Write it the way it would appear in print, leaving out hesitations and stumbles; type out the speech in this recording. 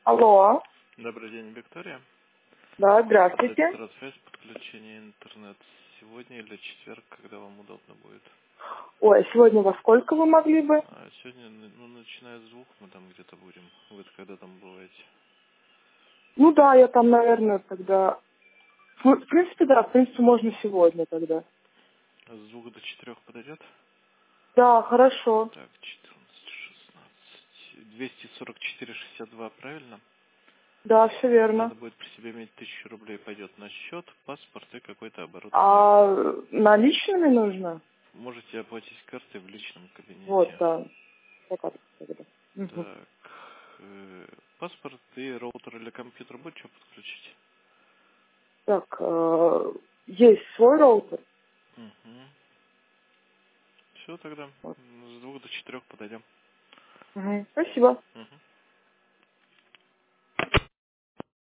Алло. Добрый день, Виктория. Да, здравствуйте. Электросвязь, подключение интернет. Сегодня или четверг, когда вам удобно будет? Ой, сегодня во сколько вы могли бы? Сегодня, начиная с 2, мы там где-то будем. Вы когда там бываете? Ну да, я там, наверное, тогда... Ну, в принципе, да, в принципе, можно сегодня тогда. С 2 до 4 подойдет? Да, хорошо. Так, 14, 16, 244,62, правильно? Да, все верно. Надо будет при себе иметь 1000 рублей, пойдет на счет, паспорт и какой-то оборудование. А наличными нужно? Можете оплатить картой в личном Вот, кабинете. да. Пока тогда. Мгм. Так, паспорт и роутер или компьютер будет что подключить? Так, есть свой роутер? Угу. Все тогда. Вот. С 2 до 4 подойдем. Мгм. Спасибо. Угу.